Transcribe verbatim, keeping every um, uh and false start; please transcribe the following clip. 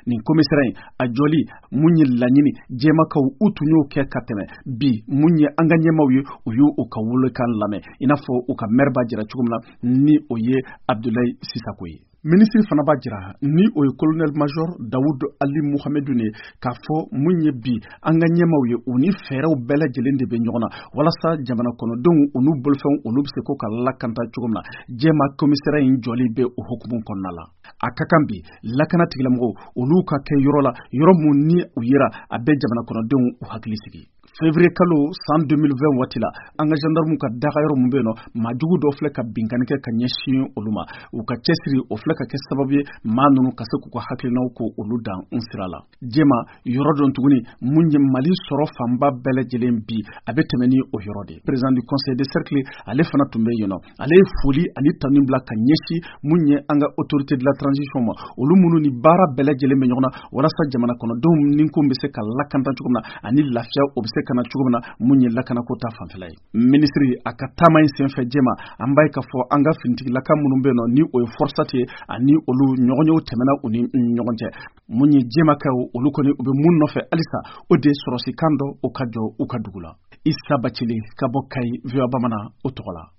nin komisɛrɛ in a jɔli mun ye laɲini jɛmakaw u tun y'o kɛ ka tɛmɛ bi mun ye an ka ɲɛmaw ye u y'u u ka wolokan lamɛn i n'a fɔ u ka maire b'a jira cogo min na ni o ye Abdoulaye Sisako ye. Minisiri fana b'a jira ni o ye colonel major Daoud Ali Mohamedou ne k'a fɔ mun ye bi an ka ɲɛmaw ye u ni fɛɛrɛw bɛɛ lajɛlen de bɛ ɲɔgɔn na walasa jamana kɔnɔdenw olu bolofɛnw olu bɛ se ko ka lakanta cogo min na jɛma komisɛrɛ in jɔli bɛ o hukumu kɔnɔna la. A ka kan bi lakana tigilamɔgɔw olu ka kɛ yɔrɔ la yɔrɔ mun ni u yera a bɛ jamana kɔnɔdenw u hakili sigi. Février kalo san deux mille vingt waati la an ka gendarme ka daga yɔrɔ mun bɛ yen nɔ maajugu dɔ filɛ ka binkani kɛ ka ɲɛsin olu ma u ka cɛsiri o filɛ ka kɛ sababu ye maa ninnu ka se k'u ka hakilinaw ko olu dan n sira la. Jɛma yɔrɔ dɔn tuguni mun ye Mali sɔrɔ fanba bɛɛ lajɛlen bi a bɛ tɛmɛ ni o yɔrɔ de. Président du conseil de cercle ale fana tun bɛ yen nɔ ale ye foli ani tanu bila ka ɲɛsin mun ye an ka autorité de la transition ma olu minnu ni baara bɛɛ lajɛlen bɛ ɲɔgɔn na walasa jamana kɔnɔdenw ni ko bɛ se ka lakanta cogo min na ani lafiya o bɛ se kana cogo min na mun ye lakanako ta fanfɛla ye. Ministre a ka taama in senfɛ jɛma an b'a ye k'a fɔ an ka finitigilaka minnu bɛ yen nɔ ni o ye forçat ye ani olu ɲɔgɔnyew tɛmɛna u ni ɲɔgɔn cɛ mun ye jɛmakaw olu kɔni u bɛ mun nɔfɛ halisa o de sɔrɔsi kan dɔ o ka jɔ u ka dugu la. Isa Bacili ka bɔ Kayi V O A Bamanan o tɔgɔ la.